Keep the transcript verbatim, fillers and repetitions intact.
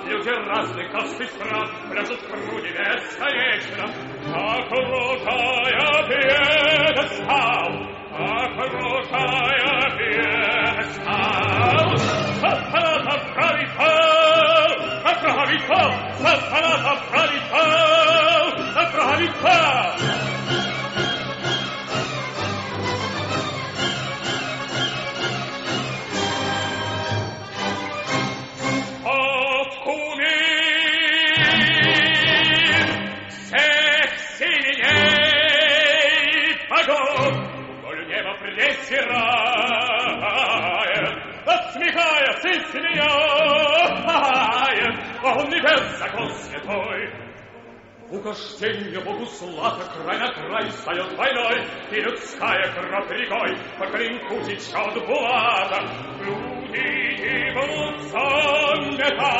Люди разных каст и стран пляшут в круге бесконечно. Окружая пьедестал, окружая пьедестал, сатана правый пол, правый пол, сатана правый пол, правый пол. Пресирает, отсмехаясь и смеяет, он небес закон святой. Угожденье Богу слава край на край встает войной, и людская кровь рекой по клинку течет булата. Люди гибнут за металл.